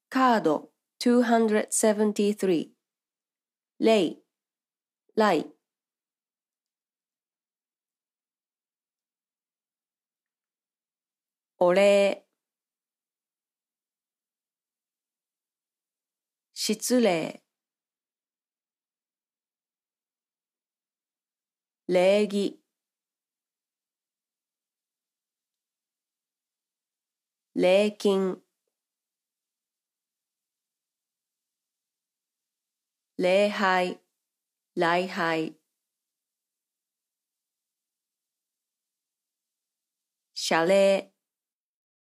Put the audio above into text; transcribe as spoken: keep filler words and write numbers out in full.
カードにひゃくななじゅうさん。礼、来。お礼。失礼。礼儀。礼金。礼拝、礼拝。謝礼。